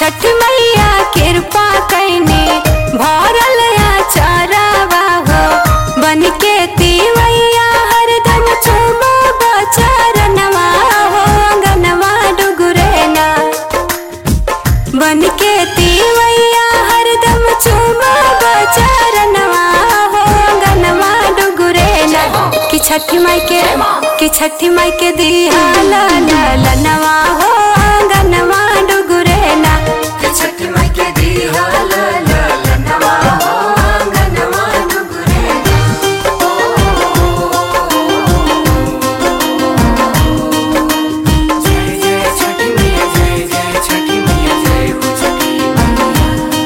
छठ मैया कृपा कैनी भरल आचारवा हो बन के तीवैया हरदम चुमा बचरनवा हो अंगनवा डुगुरेना बन के तीवैया हरदम चुमा बचरनवा हो अंगनवा डुगुरेना कि छठी माई के दिया ललनवा हो अंगनवा डुगुरेना छठ माई के दिया ललनवा हो अंगनवा डुगुरेना। जय जय छठी मैया, जय जय छठी मैया, जय हो छठी मैया।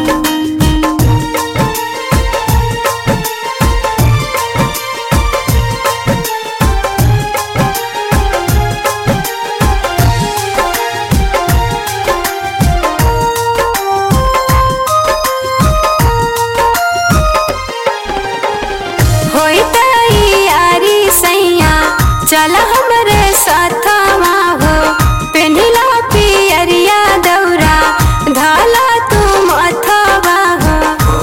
होई तैयारी सैया चल हमरे साथवा हो पेनिला पियरिया दौरा धाला तुम अथवा हो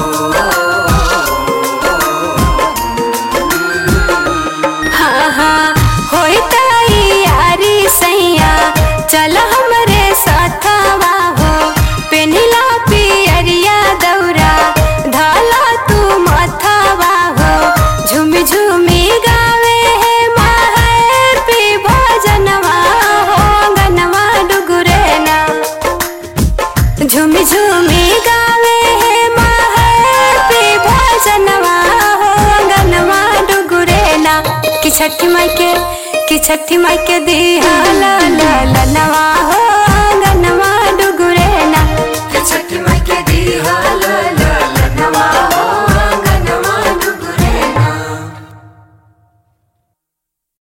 हाँ हाँ होई तैयारी सैया चल हमरे साथवा हो पेनिला पियरिया दौरा धाला तुम अथवा हो झूमी झूमी गावे है माहर पी भजनवा हो अंगनवा डुगुरेना झूमी झूमी गावे है माहर पी भजनवा हो अंगनवा डुगुरेना कि छठी माई के दिया ललनवा हो